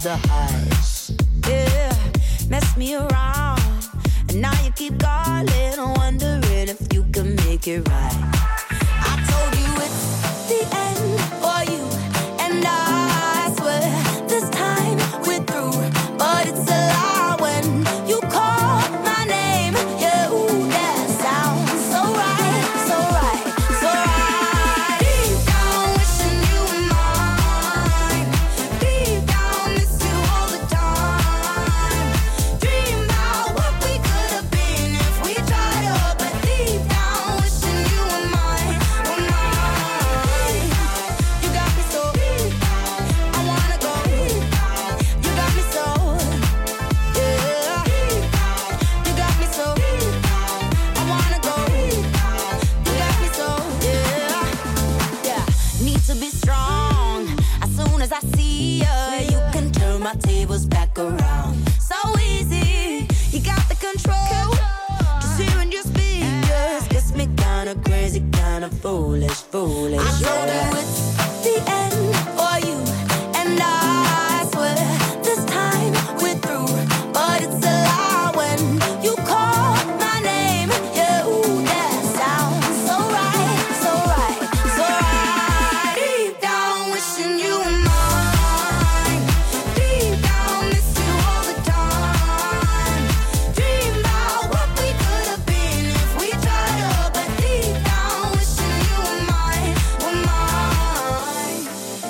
the highs. Yeah, mess me around, and now you keep calling, wondering if you can make it right. I told you it's the end for you, and I swear this time we're through. But it's a lie when you call my name. Yeah, ooh, that sounds so right, so right, so right. Deep down, wishing you were mine. Deep down, miss you all the time. Dream about what we could have been if we tried up. But deep down, wishing you were mine, were mine. You got me so deep down, I wanna go deep down. You got me so, yeah. You got me so deep down, I wanna go deep down. You got me so, yeah. Yeah, need to be strong. As soon as I see you, you can turn my tables back around. So easy, you got the control. Just hearing your speakers gets me kinda crazy, kinda foolish, foolish. I told you it's the end for you, and I swear this time we're through. But it's a lie when you call my name. Yeah, ooh, that sounds so right, so right, so right. Deep down, wishing you were mine. Deep down, miss you all the time. Dream about what we could have been if we tried up. But deep down, wishing you were mine, were mine.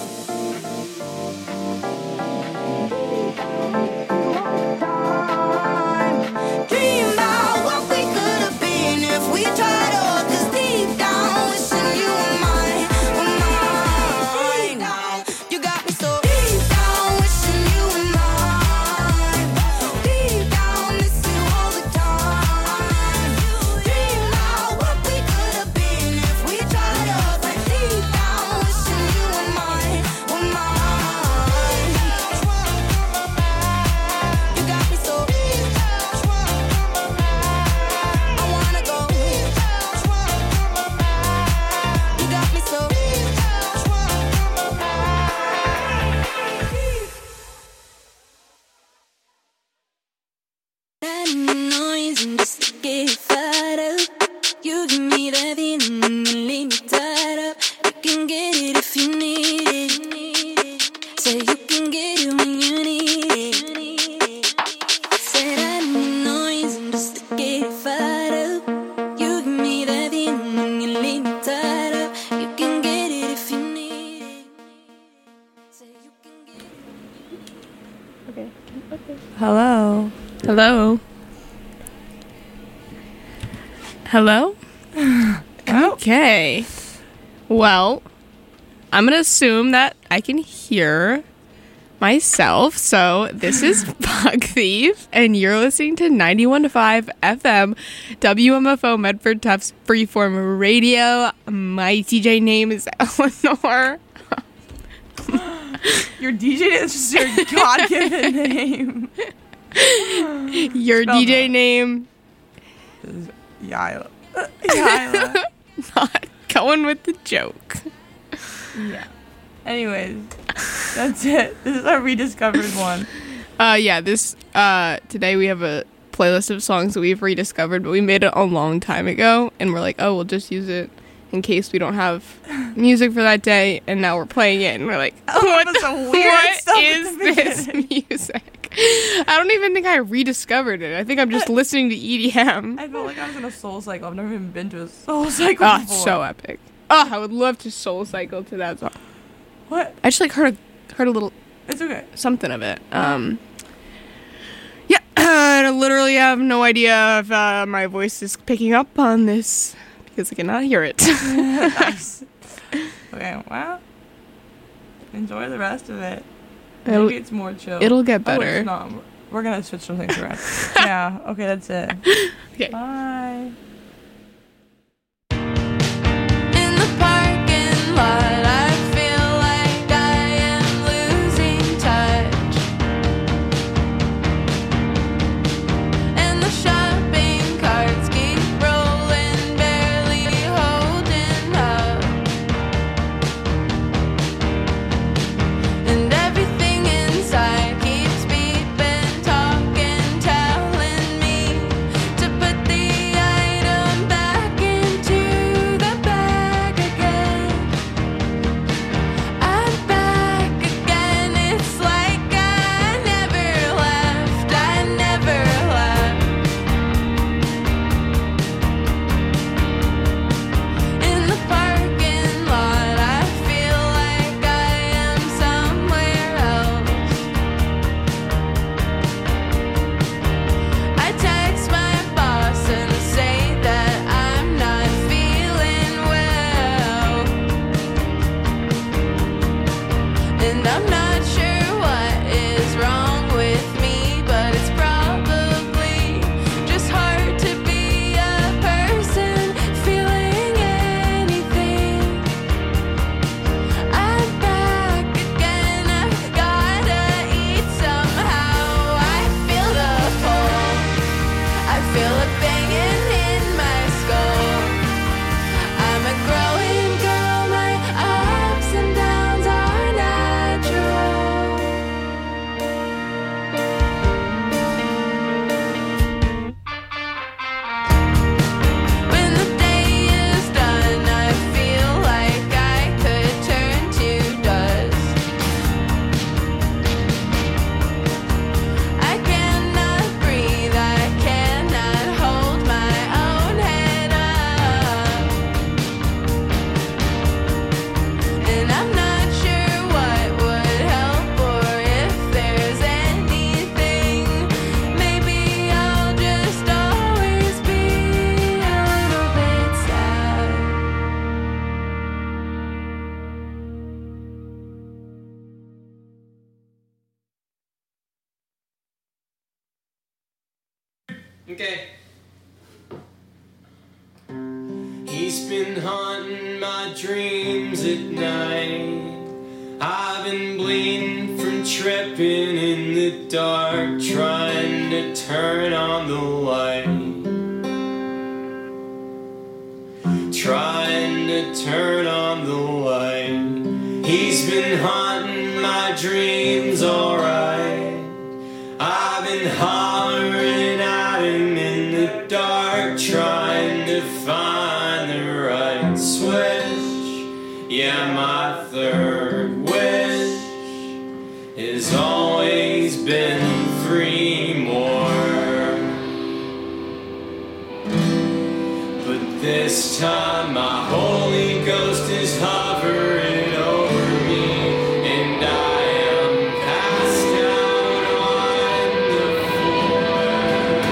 Dream about what we could have been if we tried up. 'Cause deep down, wishing you were mine, were mine. You got me so deep down, wishing you were mine. Deep down, miss you all the time. Dream about what we could have been if we tried up. But deep down, wishing you were mine, were mine. You got me so deep down, I wanna go. You got me so deep down. That noise and just to get fired up. You give me that feeling and you leave me tied up. You can get it if you need it. Say you can get it when you need it. Say that noise and just to get fired up. You give me that feeling and you leave me tied up. You can get it if you need it. Say you can get it. Hello. Hello? Hello? Okay. Well, I'm going to assume that I can hear myself. So this is Bug Thief, and you're listening to 91.5 FM, WMFO Medford Tufts Freeform Radio. My DJ name is Eleanor. Your DJ is just your God-given name. Your Spell DJ that. name, Is Yaila. Yaila. not going with the joke. Yeah. Anyways, that's it. This is our rediscovered one. Today we have a playlist of songs that we've rediscovered, but we made it a long time ago, and we're like, oh, we'll just use it in case we don't have music for that day, and now we're playing it, and we're like, what is this music? I don't even think I rediscovered it. I think I'm just listening to EDM. I felt like I was in a soul cycle. I've never even been to a soul cycle Oh, before. it's so epic. Oh, I would love to soul cycle to that song. What? I just heard a little It's okay. something of it. I literally have no idea if my voice is picking up on this because I cannot hear it. Nice. Okay, well, enjoy the rest of it. Maybe it's more chill. It'll get Oh, wait, better. it's not. We're gonna switch some things around. Yeah, okay, that's it. Okay. Bye. In the parking lot, I feel like I am losing touch. And the shopping carts keep rolling, barely holding up. And everything inside keeps And I'm not sure what is wrong with me, but it's probably just hard to be a person feeling anything. I'm back again, I've gotta eat somehow. I feel the pull, I feel a banging in my skull. I'm a growing girl, my ups and downs are natural. When the day is done, I feel like I could turn to dust. I cannot breathe, I cannot hold my own head up. And I'm not sure what would help or if there's anything. Maybe I'll just always be a little bit sad. Okay. He's been haunting my dreams at night. I've been bleeding from tripping in the dark, trying to turn on the light. Trying to turn on the light. He's been haunting my dreams, alright. I've been hollering at him in the dark, trying to find the right switch. Yeah, my third wish has always been 3 more. But this time my Holy Ghost is hovering over me, and I am passed out on the floor.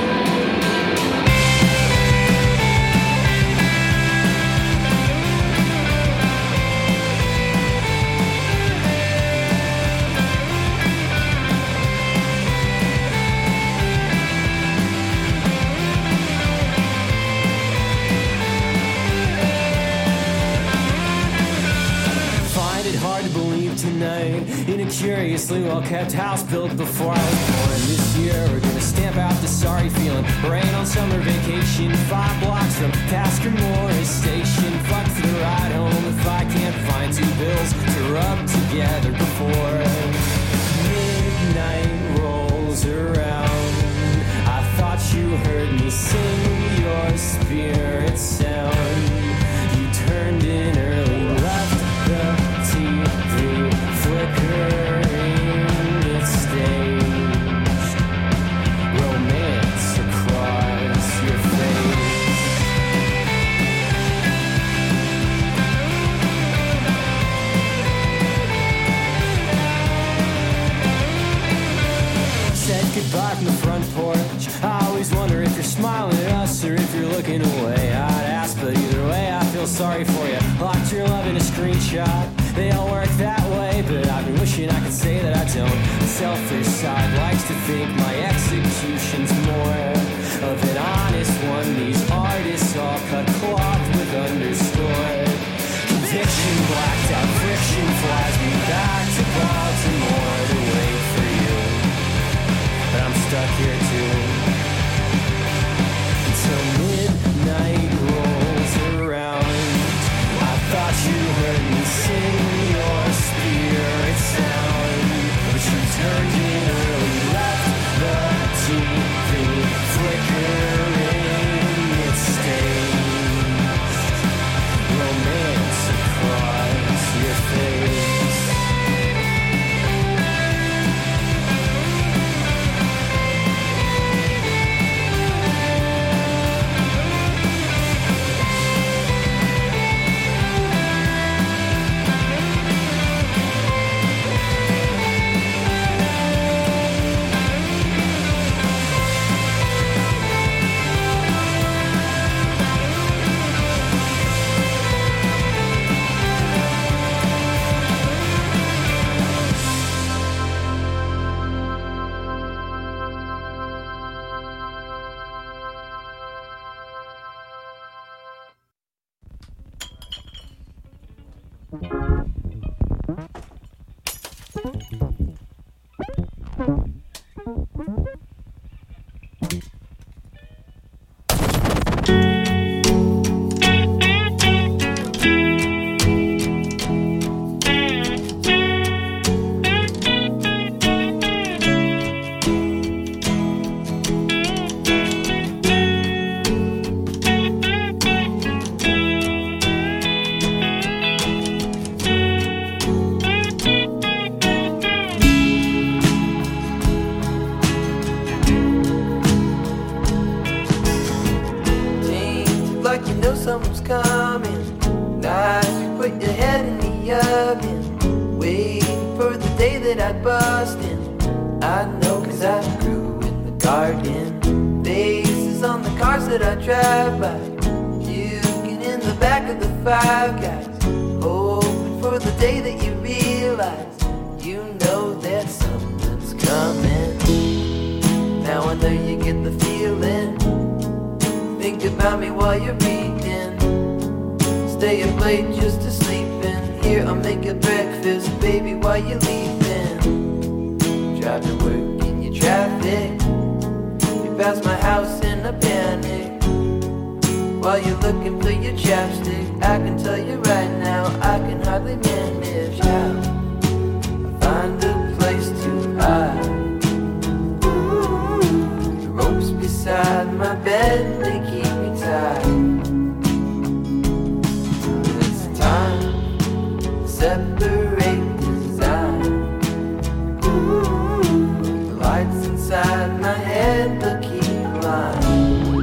Find it hard to believe tonight in a curiously well-kept house built before I was born. This year we're gonna stamp out the sorry feeling. Rain on summer vacation, 5 blocks from Tasker Morris Station. Fuck for the ride home if I can't find 2 bills to rub together before midnight rolls around. I thought you heard me sing your spirit sound. You turned in early, left the TV flickering, it staged romance across your face. Said goodbye from the front porch. I always wonder if you're smiling at us or if you're looking away. I'd ask, but either way, I feel sorry for you. Locked your love in a screenshot. They all work that way, but I've been wishing I could say that I don't. The selfish side likes to think my execution's more of an honest one. These artists all cut cloth with underscore. Conviction blacked out, friction flies me back to Baltimore to wait for you. But I'm stuck here too. Until midnight rolls around. I thought you heard me sing your spirit sound, but you turned in early, left the waiting for the day that I bust in. I know 'cause I grew in the garden. Faces on the cars that I drive by, you get in the back of the Five Guys, hoping for the day that you realize you know that something's coming. Now I know you get the feeling. Think about me while you're reading. Stay up late just to sleep in. Here I'll make you breakfast, baby, while you're leaving. Drive to work in your traffic. You pass my house in a panic. While you're looking for your chapstick, I can tell you right now, I can hardly manage how I find a place to hide. The ropes beside my bed, they keep me tied. It's time to separate design. The lights inside my head, they'll keep lying.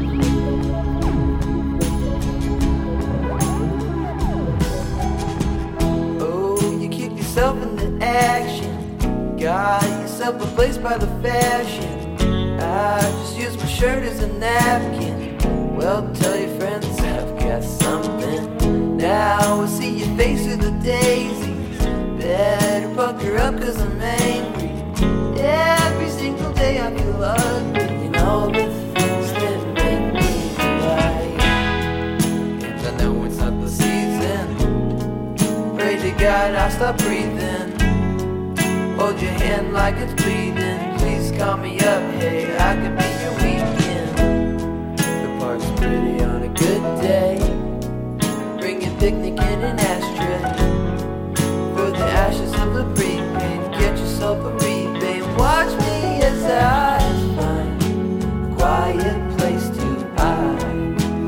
Into action, got yourself a place by the fashion. I just use my shirt as a napkin. Well, tell your friends I've got something. Now I see your face through the daisies. Better pucker up 'cause I'm angry. Every single day I feel ugly, and all the things that make me cry. And I know it's not the season. Pray to God I'll stop breathing. Hold your hand like it's bleeding. Please call me up, hey, I could be your weekend. The park's pretty on a good day. Bring your picnic in an ashtray. For the ashes of the prepaid, get yourself a rebate. Watch me as I find a quiet place to hide.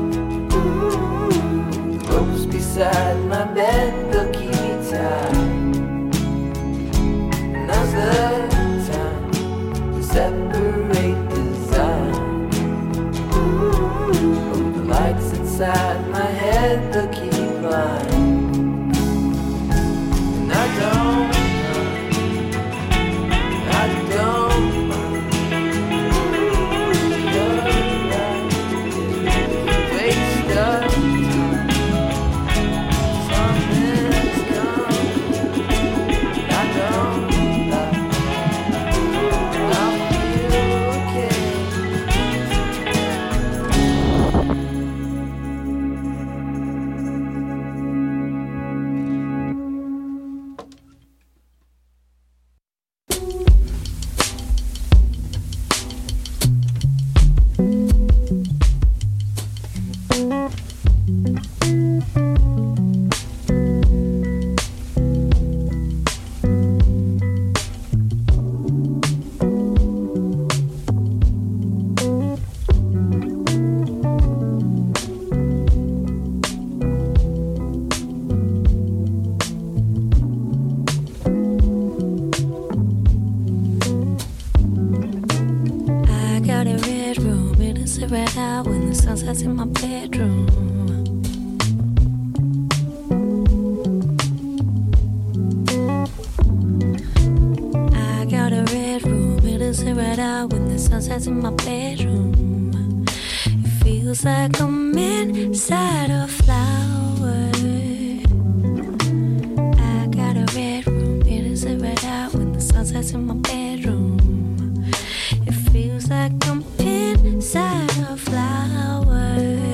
The ropes beside my bed, they'll keep me tied. Now's the time to separate design. Oh, the lights inside my head, they'll keep lying. And I don't mind. You're right. Waste of time. Something's coming. I don't. Right out when the sun sets in my bedroom. I got a red room, it'll sit right out when the sun sets in my bedroom. It feels like I'm inside a flower. I got a red room, it'll sit right out when the sun sets in my bedroom. It feels like I'm inside a flower.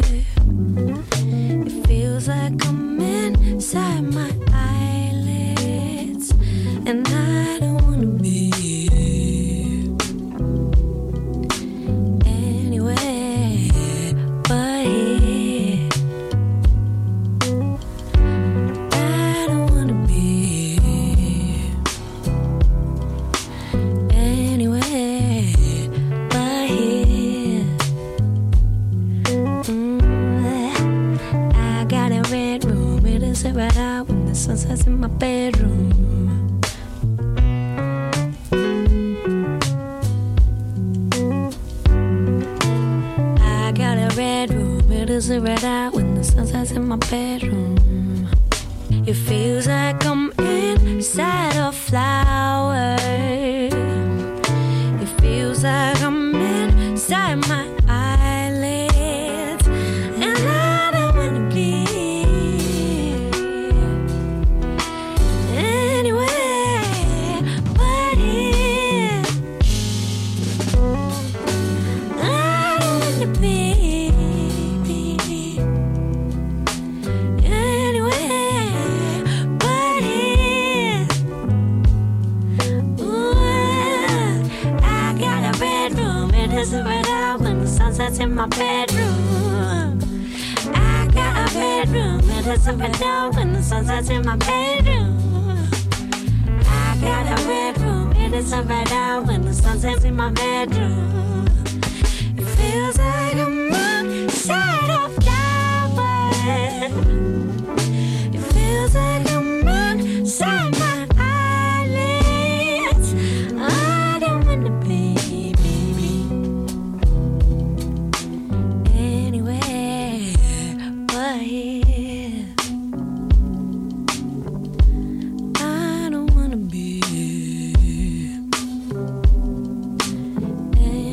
It feels like I'm inside my eyelids, and I don't wanna be anywhere but here. I don't wanna be anywhere but here. I got a red room, it'll sit right out when the sun sets in my bedroom. I got a red room, it'll sit right out when the sun sets in my bedroom. It feels like I'm inside sunsets in my bedroom. I got a bedroom, and it's up and down when the sunset's in my bedroom. I got a bedroom, and it's up and down when the sunset's in my bedroom. It feels like a moon side of flowers. It feels like a moon side my eyelids. I don't wanna be anywhere but here. I don't wanna be anywhere.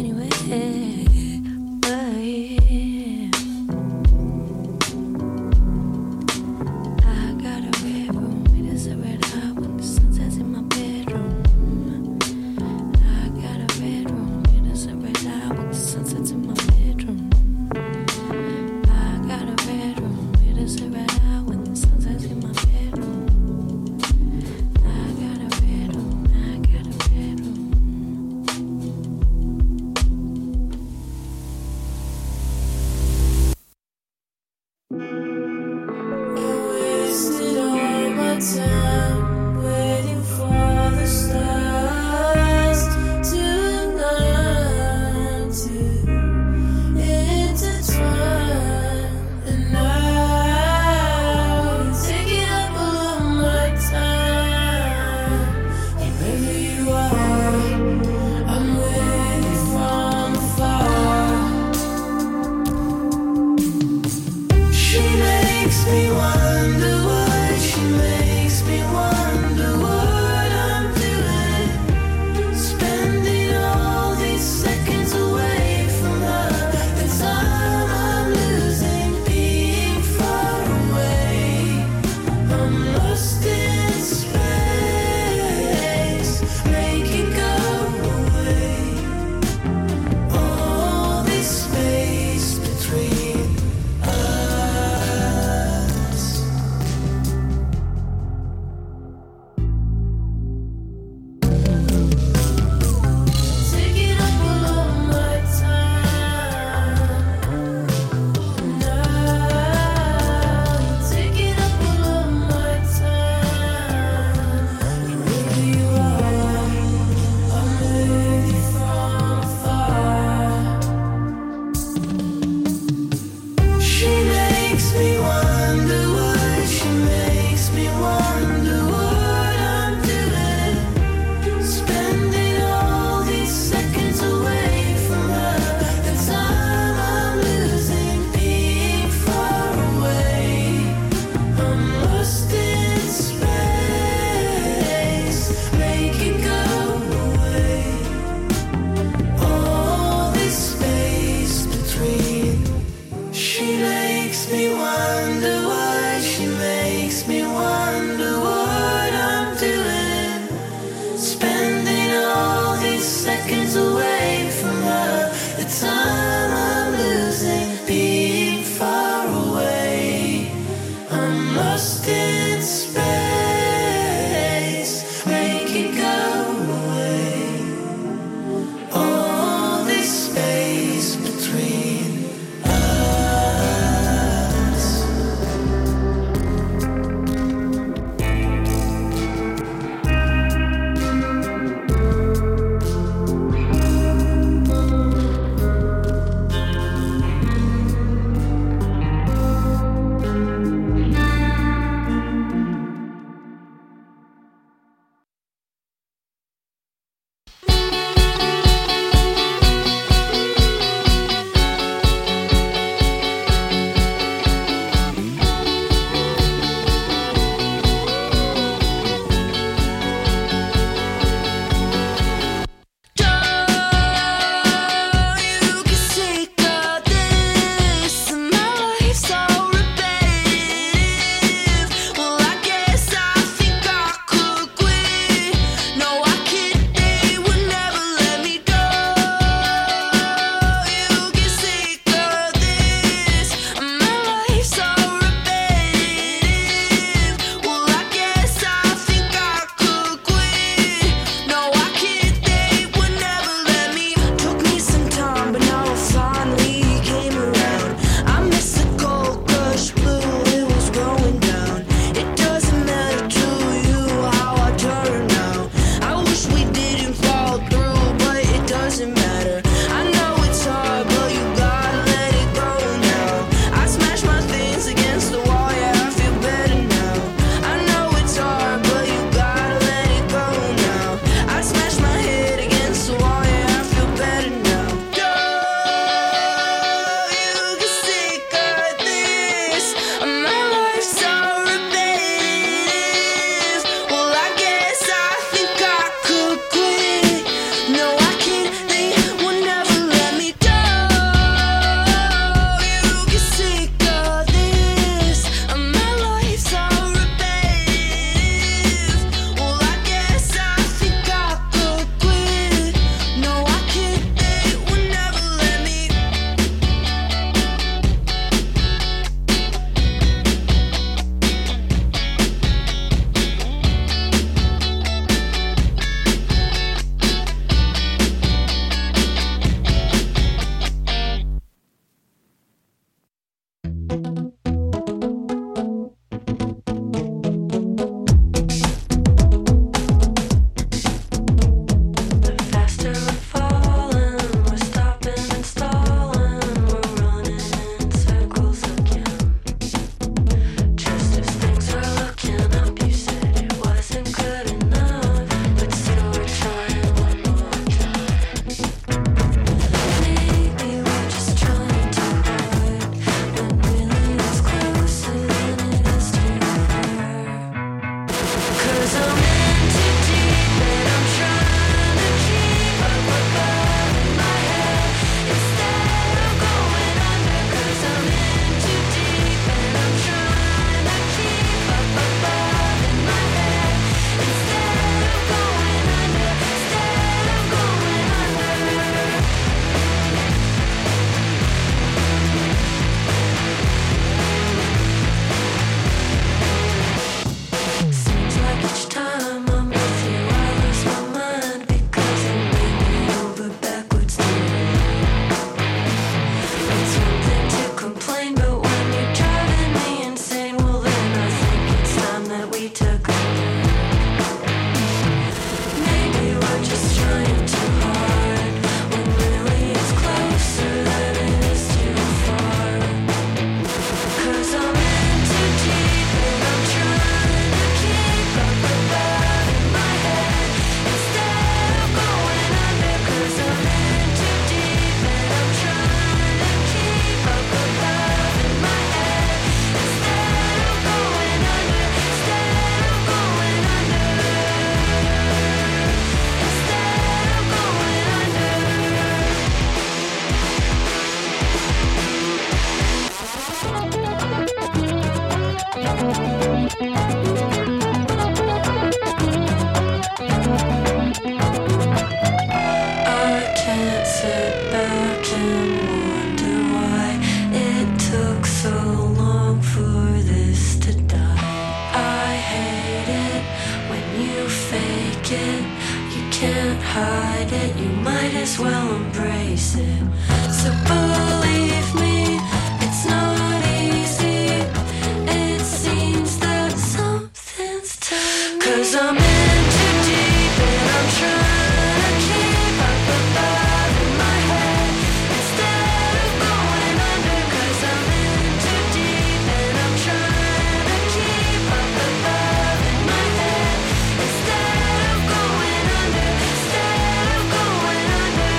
it, you can't hide it, you might as well embrace it. So believe me, it's not easy. It seems that something's turning. 'Cause I'm in too deep and I'm trying to keep up above in my head instead of going under. 'Cause I'm in too deep and I'm trying to keep up above in my head instead of going under. Instead of going under.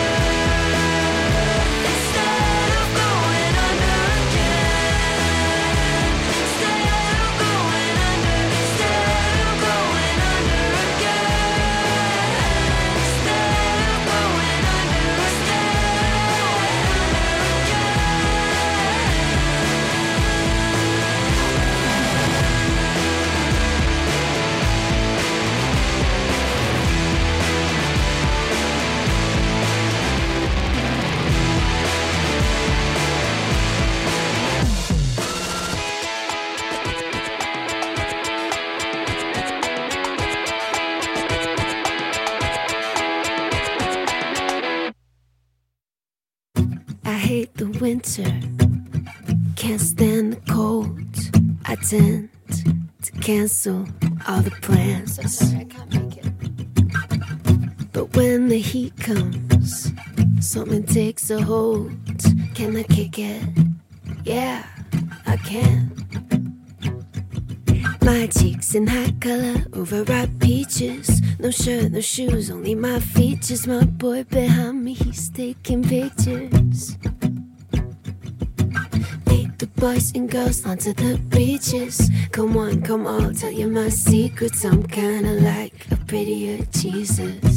Instead of going under again. Instead of going under. Instead of going under again. Instead of going under. Instead of I hate the winter, can't stand the cold. I tend to cancel all the plans. So sorry, I can't make it. But when the heat comes, something takes a hold. Can I kick it? Yeah, I can. My cheeks in high color, overripe peaches. No shirt, no shoes, only my features. My boy behind me, he's taking pictures. Lead the boys and girls onto the beaches. Come on, come on, tell you my secrets. I'm kinda like a prettier Jesus.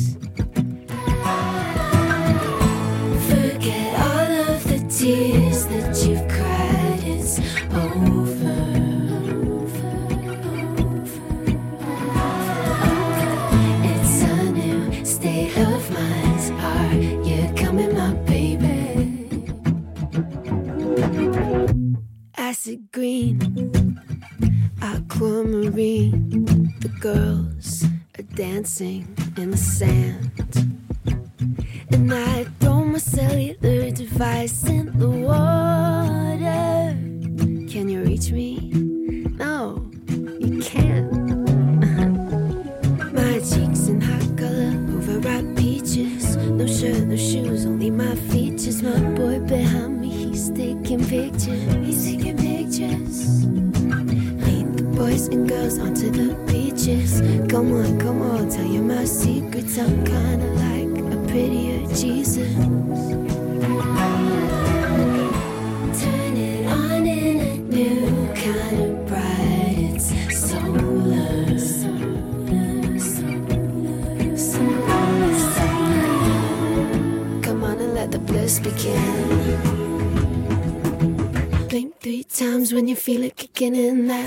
Forget all of the tears that you've cried, it's over. It's a new state of mind. Are you coming, my baby? Acid green, aquamarine. The girls are dancing in the sand. And I throw my cellular device in the water. Can you reach me? No, you can't. My cheeks in hot color, overripe peaches. No shirt, no shoes, only my features. My boy behind me, he's taking pictures. He's taking pictures. Lead the boys and girls onto the beaches. Come on, tell you my secrets. I'm kinda like a prettier Jesus. Turn it on in a new kind of bright. It's solar. Come on and let the bliss begin. Blink 3 times when you feel it kicking in. That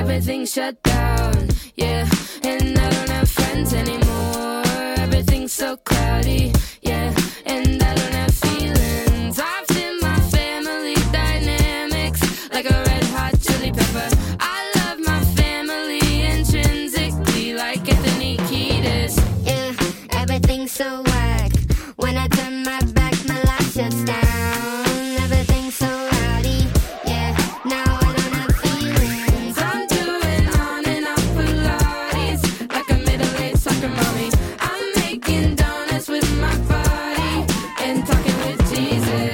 Everything's shut down, yeah. And I don't have friends anymore. Everything's so cloudy, yeah. And I don't have feelings. I've seen my family dynamics like a red hot chili pepper. I love my family intrinsically like Anthony Kiedis. Yeah, everything's so whack. When I turn my back, my life shuts down. Everything's so rowdy, yeah. Now I don't have feelings. I'm doing on and off Pilates like a middle-aged soccer mommy. I'm making donuts with my body and talking with Jesus.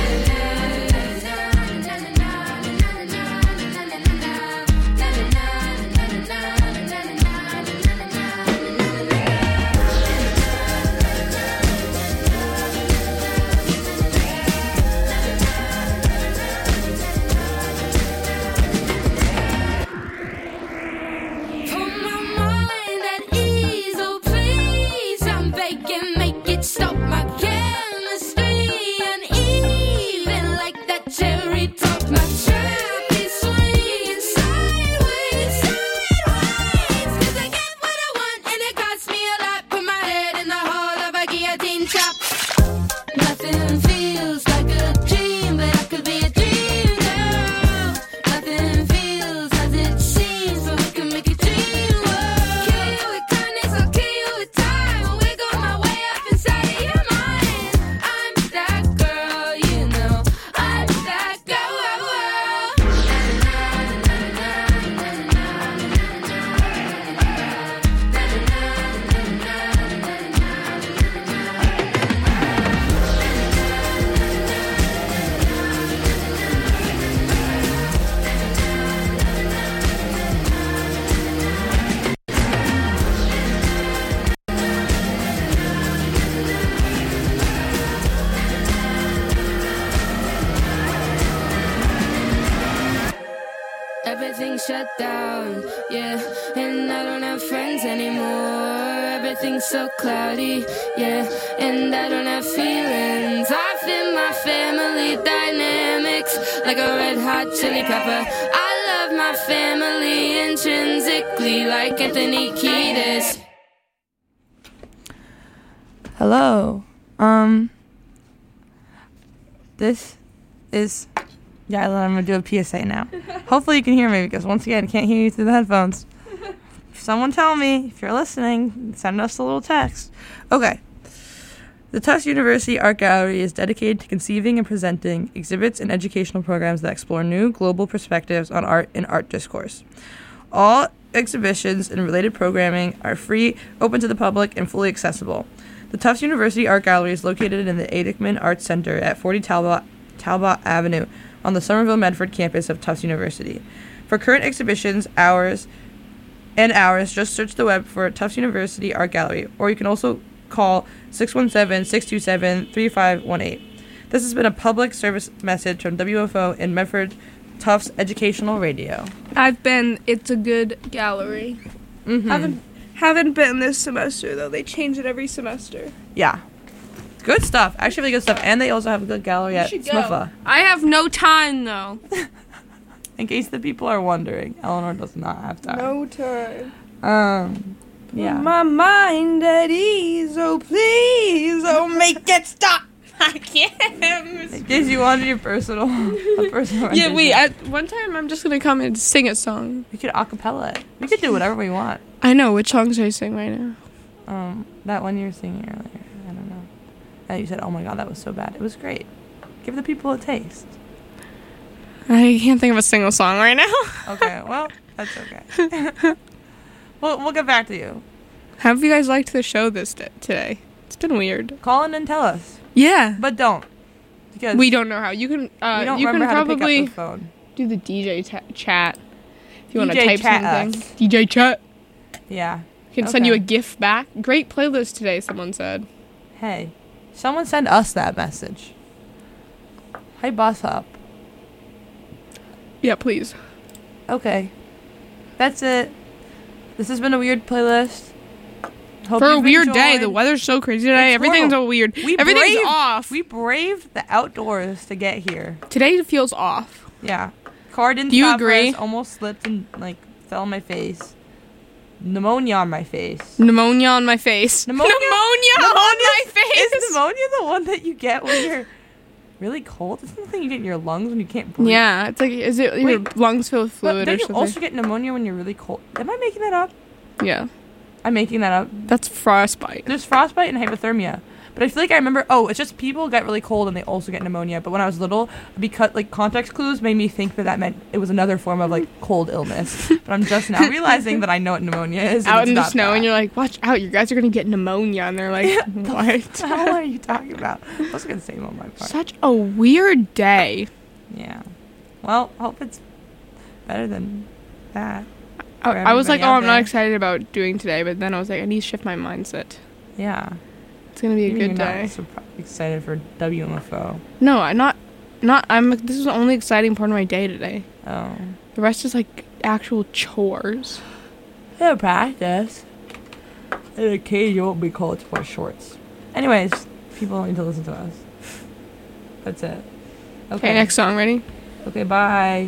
Put my mind at ease, oh please. I'm begging, make it stop my chemistry uneven like that cherry top. My trap is swinging sideways, sideways. 'Cause I get what I want and it costs me a lot. Put my head in the hall of a guillotine chop. Nothing feels like a dream, but I could be a dream girl. Nothing feels as it seems, but we can make a dream world. Kill you with kindness, I'll kill you with time. Wiggle my way up inside of your mind. I'm that girl, you know. I'm that girl. Everything's shut down, yeah. And I don't have friends anymore. Everything's so cloudy, yeah. And I don't have feelings. I feel my family dynamics like a red hot chili pepper. I love my family intrinsically like Anthony Kiedis. Hello. This is Yila. I'm gonna do a PSA now. Hopefully you can hear me because once again I can't hear you through the headphones. Someone tell me if you're listening. Send us a little text. Okay. The Tufts University Art Gallery is dedicated to conceiving and presenting exhibits and educational programs that explore new global perspectives on art and art discourse. All exhibitions and related programming are free, open to the public, and fully accessible. The Tufts University Art Gallery is located in the Adickman Arts Center at 40 Talbot Avenue on the Somerville Medford campus of Tufts University. For current exhibitions, hours, just search the web for Tufts University Art Gallery, or you can also call 617-627-3518. This has been a public service message from WFO and Medford Tufts Educational Radio. It's a good gallery. Mm-hmm. Haven't been this semester though. They change it every semester. Yeah. Good stuff. Actually really good stuff. And they also have a good gallery at SMFA. I have no time though. In case the people are wondering, Eleanor does not have time. No time. Yeah. My mind at ease, oh please, oh make it stop. I can't. In case you wanted your personal Yeah, wait, one time I'm just gonna come and sing a song. We could acapella it. We could do whatever we want. I know, which songs I sing right now? That one you were singing earlier. I don't know. And you said, oh my god, that was so bad. It was great. Give the people a taste. I can't think of a single song right now. Okay, well, that's okay. We'll get back to you. How have you guys liked the show today? It's been weird. Call in and tell us. Yeah. But don't. Because we don't know how. You can we don't you remember can how to probably pick up the phone. do the DJ chat. If you want to DJ type chat something. us. DJ chat. Yeah. Can send you a GIF back. Great playlist today, someone said. Hey, someone send us that message. Hey, boss up. Yeah, please. Okay. That's it. This has been a weird playlist. Hope For a you've weird day. enjoyed. The weather's so crazy today. It's Everything's horrible. so weird. We Everything's braved- off. We braved the outdoors to get here. Today feels off. Yeah. Car didn't Do you stop agree? for us, almost slipped and, fell on my face. Pneumonia on my face. Pneumonia on my face. Pneumonia on my face. Is pneumonia the one that you get when you're really cold? Isn't the thing you get in your lungs when you can't breathe? Yeah, it's like, is it your lungs filled with But fluid don't or you something? also get pneumonia when you're really cold? Am I making that up? Yeah, I'm making that up. that's frostbite. There's frostbite and hypothermia. But I feel like I remember, it's just people get really cold and they also get pneumonia. But when I was little, because like context clues made me think that meant it was another form of like cold illness. But I'm just now realizing that I know what pneumonia is. Out it's in the not snow, that. and you're like, watch out, you guys are going to get pneumonia. And they're like, what? What the hell are you talking about? I was going to say on my part. Such a weird day. Yeah. Well, hope it's better than that. I was like, everybody out I'm not there. excited about doing today. But then I was like, I need to shift my mindset. Yeah. It's going to be a Maybe good you're day. not excited for WMFO. No, I'm not, this is the only exciting part of my day today. Oh. The rest is like actual chores. Yeah, practice. And occasionally won't be called sports shorts. Anyways, people don't need to listen to us. That's it. Okay, next song, ready? Okay, bye.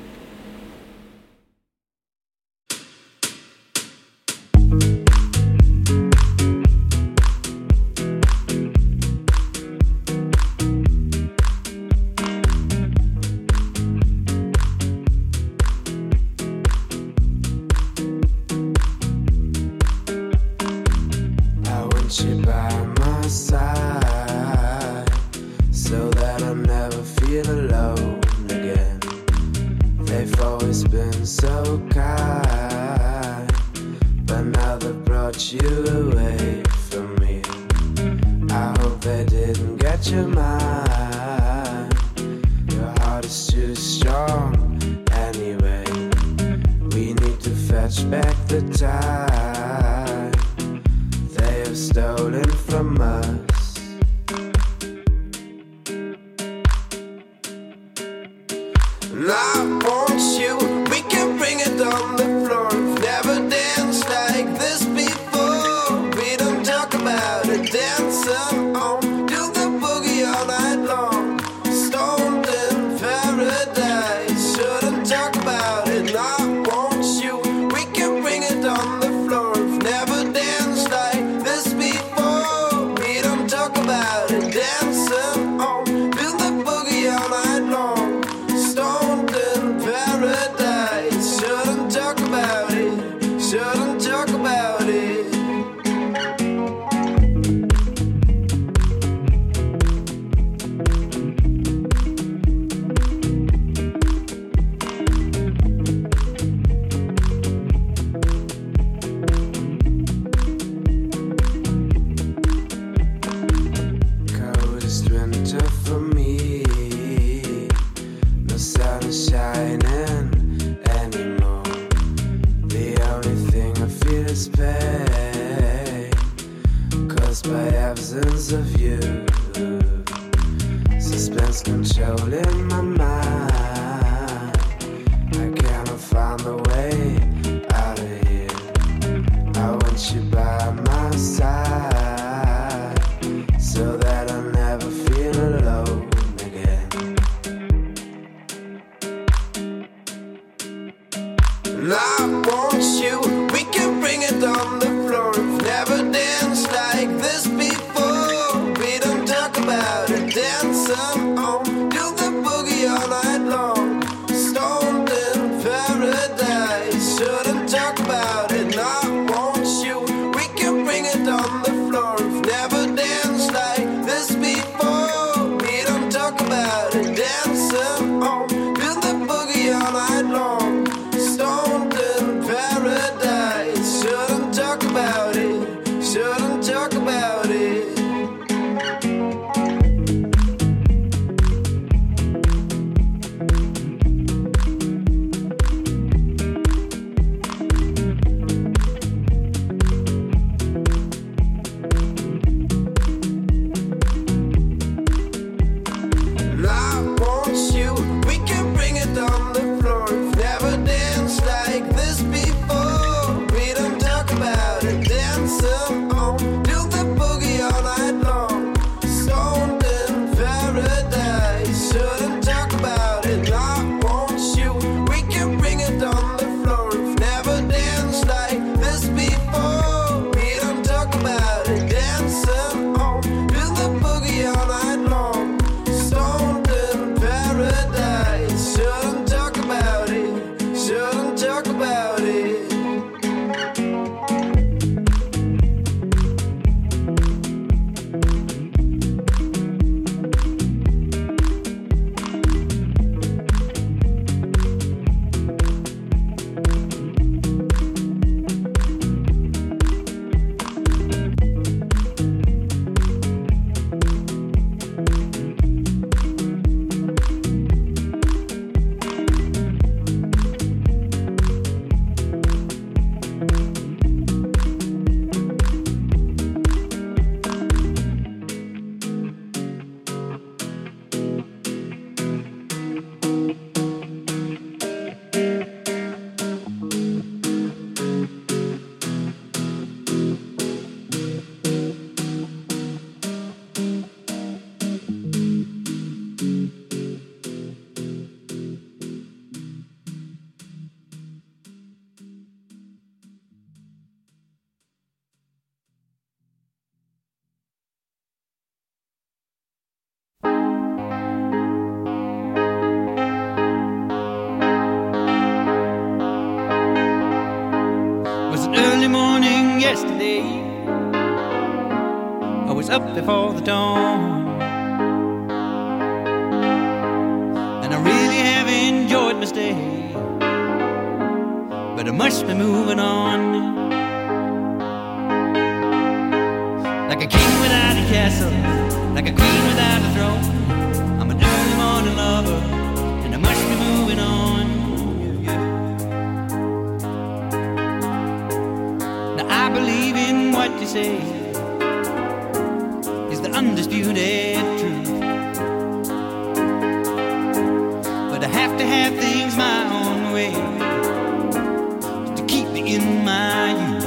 I want you by my side so that I never feel alone again. They've always been so kind, but now they brought you away from me. I hope they didn't get your mind. Your heart is too strong anyway. We need to fetch back the time they have stolen from us. And I want you, we can bring it on the floor. We've never danced like this before. We don't talk about it, dancing on, do the boogie all night long. Stoned in paradise, shouldn't talk about it. And I want you, we can bring it on the floor. We've never danced like this before. We don't talk about it, dancing on, do the boogie all night long. Stoned in paradise, shouldn't talk about it, shouldn't talk about it. Coldest winter for me. No sun is shining anymore. The only thing I feel is pain caused by absence of you. Suspense controlling my mind. I cannot find the way out of here. I want you by my side so that I never feel alone again. And I want you, we can bring it on the floor. We've never danced like this before. We don't talk about it, dancing on, do the boogie all night long. Stoned in paradise, shouldn't talk about it. And I want you, we can bring it on the floor. We've never danced like this before. We don't talk about it, dancing on, do the boogie all night long. Stoned in paradise. early morning yesterday, I was up before the dawn, and I really have enjoyed my stay, but I must be moving on. Like a king without a castle, like a queen without a throne, I'm an early morning lover, and I must be moving on. Now I believe in what you say is the undisputed truth, but I have to have things my own way to keep me in my youth.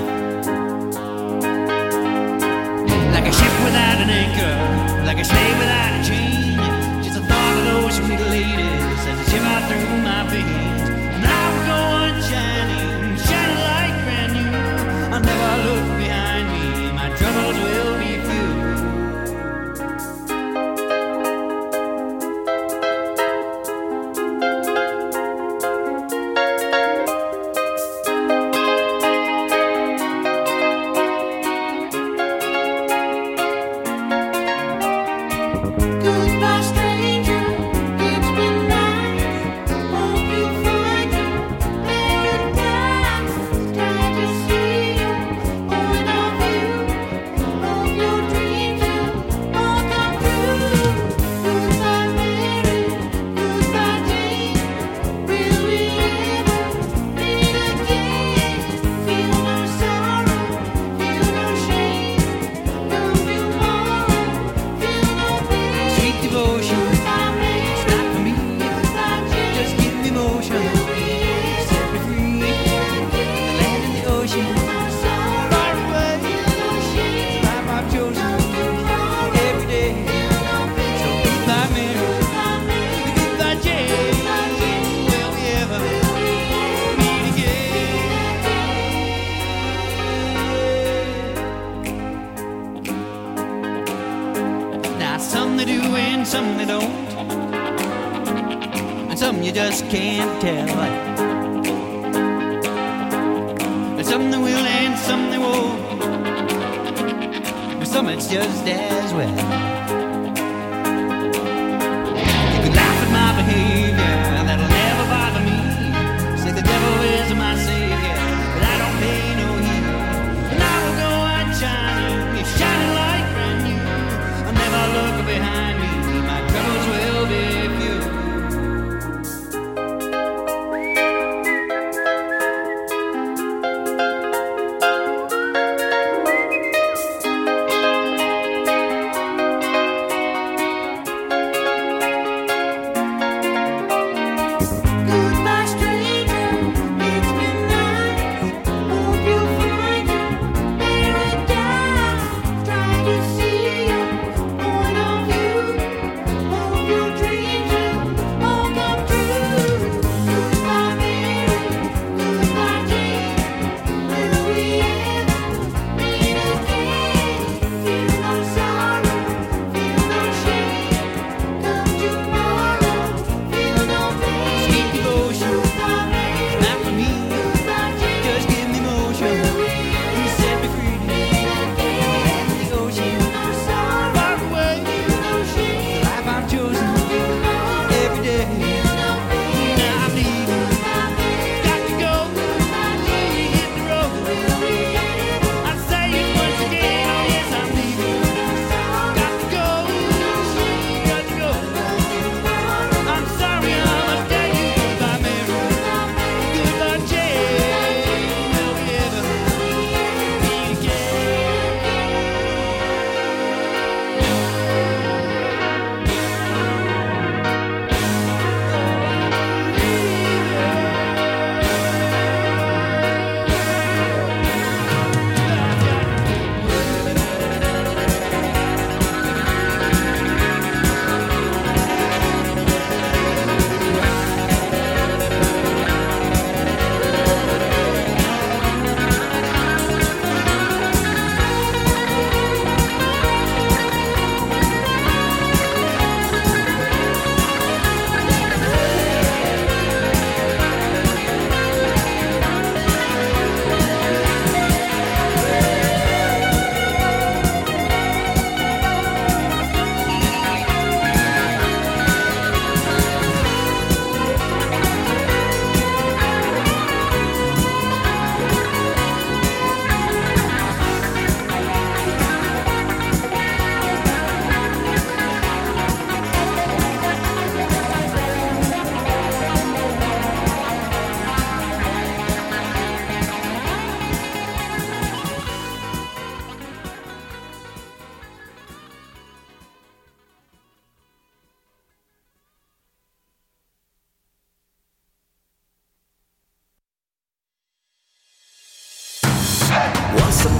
Like a ship without an anchor, like a slave without a chain, just a thought of those sweet ladies as they shiver through my veins. And I will go on shining, shining like brand new. I'll never look behind me, my troubles will be few. Goodbye, stranger. It's been nice. Hope you find your paradise. Glad to see you. Point of view. Hope your dreams will all come true. Goodbye, Mary. Goodbye, Jane. Will we ever meet again? Feel no sorrow. Feel no shame. No tomorrow. Feel no pain. Sweet devotion, it's not for me. Just give me motion, set me free. The land and the ocean, far away. Life I've chosen every day. So goodbye, Mary. Goodbye, Jane. Will we ever meet again? Now some they do and some they don't, and some you just can't tell. And some they will and some they won't, and some it's just as well. You can laugh at my behavior, that'll never bother me. Say the devil is my savior, but I don't pay no heed. And I will go on shining, it's shining like brand new. I'll never look behind me, my troubles will be few.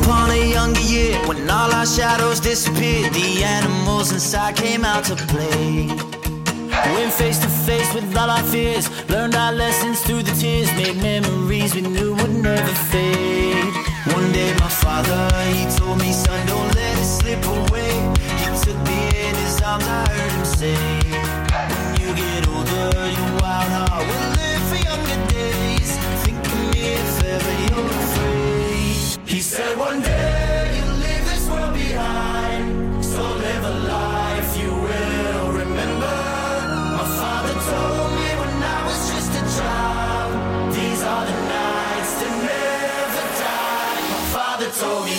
upon a younger year, when all our shadows disappeared, the animals inside came out to play. Went face to face with all our fears, learned our lessons through the tears, made memories we knew would never fade. One day my father, he told me, son, don't let it slip away. He took me in his arms, I heard him say, when you get older, your wild heart will live for younger days. Think of me if ever you're afraid. He said one day you'll leave this world behind, so live a life you will remember. My father told me when I was just a child, these are the nights that never die. My father told me.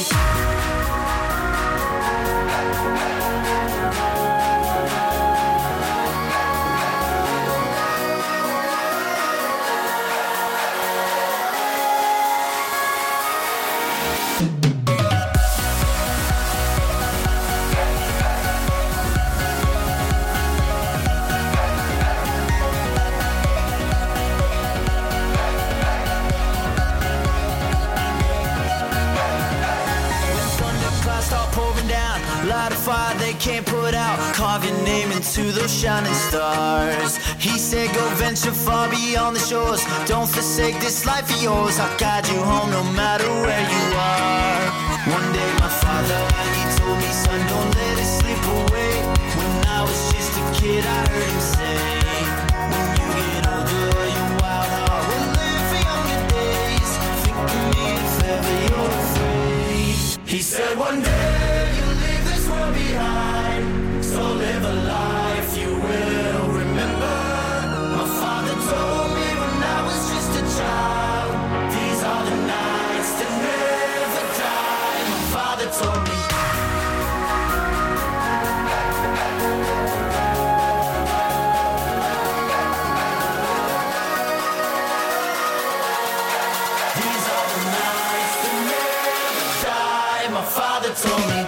Light a fire they can't put out, carve your name into those shining stars. He said go venture far beyond the shores, don't forsake this life of yours. I'll guide you home no matter where you are. One day my father, he told me, son, don't let it slip away. When I was just a kid I heard him say, when you get older your wild heart will live for younger days. Think of me if ever you're afraid. He said one day behind, so live a life you will remember. My father told me when I was just a child, these are the nights that never die. My father told me. These are the nights that never die. My father told me.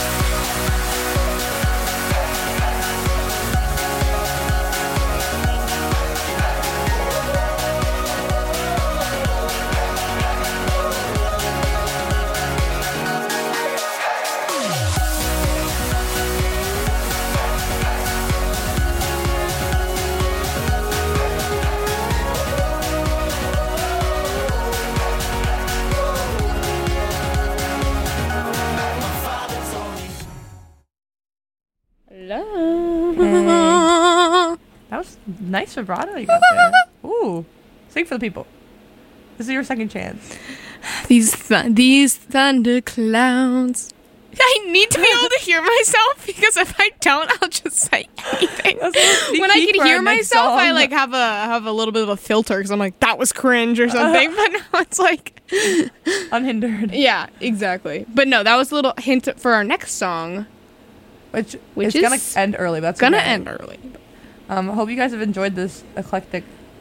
That was nice vibrato you got there. Ooh. Sing for the people. This is your second chance. These thunder clouds. I need to be able to hear myself, because if I don't, I'll just say anything. When I can hear myself, I like have a little bit of a filter, because I'm like, that was cringe or something. But now it's like unhindered. Yeah, exactly. But no, that was a little hint for our next song, which is is gonna end early. But that's gonna okay. end early. I hope you guys have enjoyed this eclectic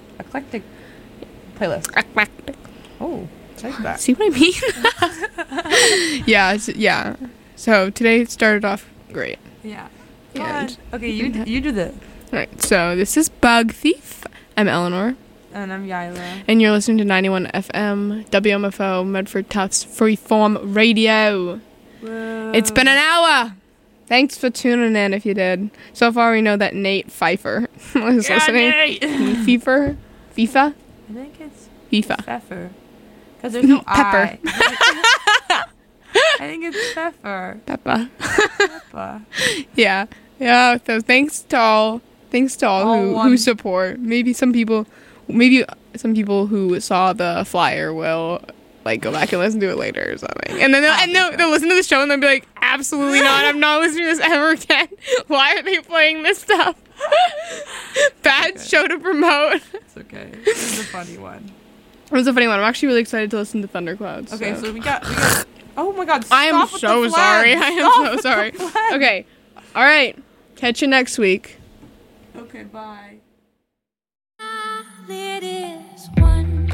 playlist. Oh, like that. See what I mean? Yeah. So today started off great. Yeah. And okay, you do this. All right. So this is Bug Thief. I'm Eleanor. And I'm Yaila. And you're listening to 91 FM WMFO Medford Tufts Freeform Radio. Whoa. It's been an hour. Thanks for tuning in if you did. So far we know that Nate Pfeiffer was listening. Nate! FIFA? I think it's FIFA. Pfeffer. Because there's no Pepper. I. I think it's Pfeffer. Peppa. Peppa. Yeah. So thanks to all who support. Maybe some people who saw the flyer will like go back and listen to it later or something. And then they'll listen to the show and they'll be like, absolutely not. I'm not listening to this ever again. Why are they playing this stuff? Bad show to promote. It's okay. It was a funny one. It was a funny one. I'm actually really excited to listen to Thunderclouds. Okay, so we got oh my god, I am so sorry. I am so sorry. Okay. Okay. All right. Catch you next week. Okay, bye. It is one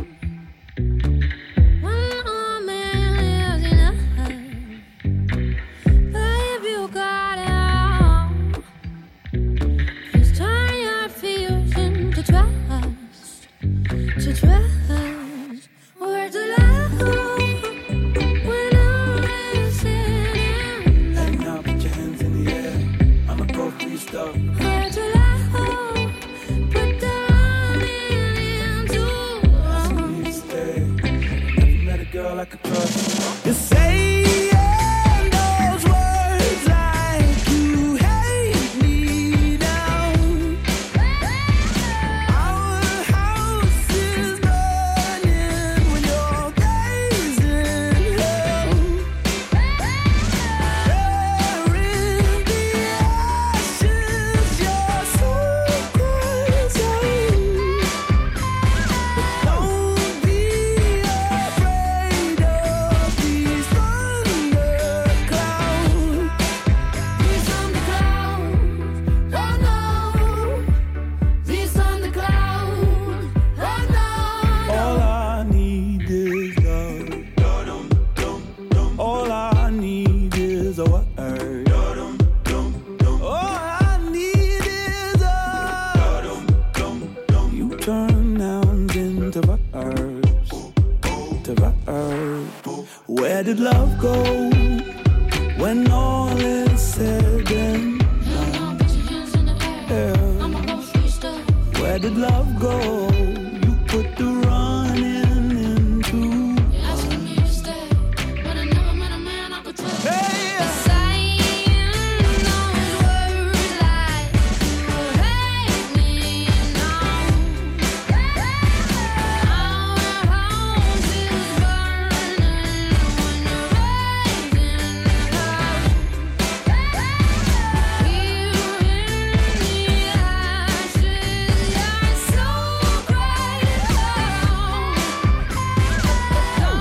man lives in a babe, you got it all. Please turn your fears into trust, to trust. Where to love when all girl like a crush. You're saying those words like you hate me now. Our house is burning when you're gazing hell. There in the ashes, you're so crazy. Don't be afraid of these thunderclouds. These thunderclouds, oh no. These thunderclouds, oh no. All I need is love. All I need is a word. All I need is a. You turn nouns into verbs. To verbs. Where did love go when all is said and done? Yeah. Where did love go